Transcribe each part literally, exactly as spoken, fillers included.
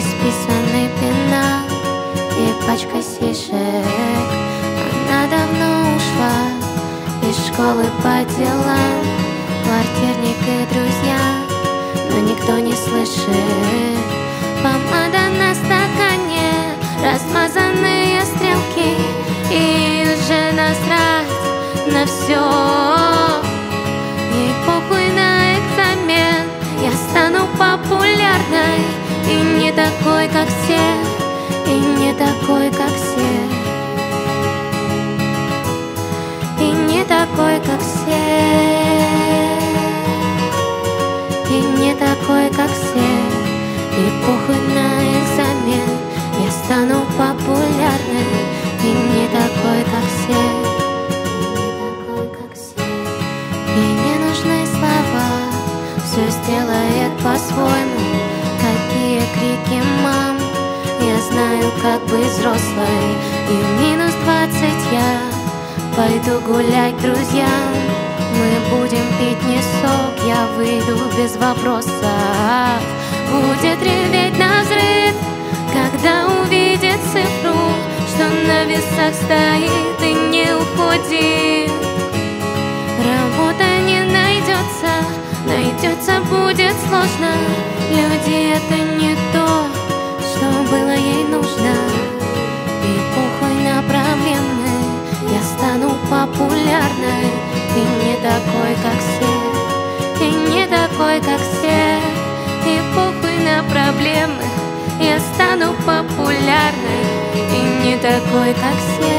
исписанный пенал и пачка сишек. Она давно ушла из школы по делам, квартирник и друзья, но никто не слышит. Помада на стакане, размазанные стрелки, и уже насрать на все. Ей похуй на экзамен, я стану популярной, и не такой, как все, и не такой, как все, и не такой, как все, и не такой, как все. И похуй на экзамен, я стану популярной, и не такой, как все, и не такой, как все. Ей не нужны слова, все сделает по-своему. Какие крики мам, я знаю, как быть взрослой. И в минус двадцать я пойду гулять к друзьям. Мы будем пить не сок, я выйду без вопросов. Будет реветь навзрыд, когда увидит цифру, что на весах стоит, и не уходи. Работа не найдется, найдется будет сложно. Люди — это не то, что было ей нужно. И похуй на проблемы, я стану популярной, и не такой, как все, и не такой, как все. И похуй на проблемы, я стану популярной, и не такой, как все.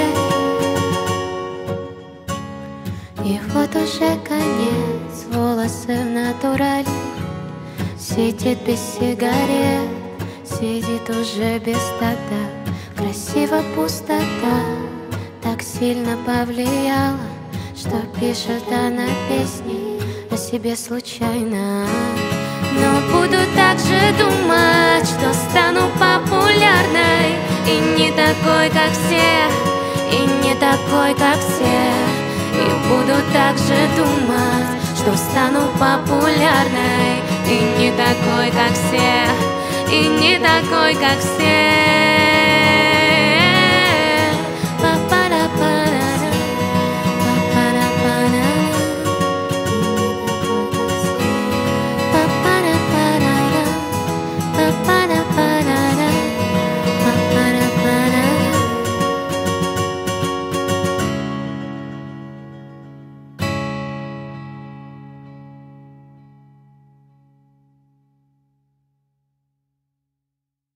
И вот уже конец, волосы в натурале, сидит без сигарет, сидит уже без такта. Красиво пустота так сильно повлияла, что пишет она песни о себе случайно. Но буду также думать, что стану популярной, и не такой, как все, и не такой, как все. И буду также думать, что стану популярной, и не такой, как все, и не такой, как все.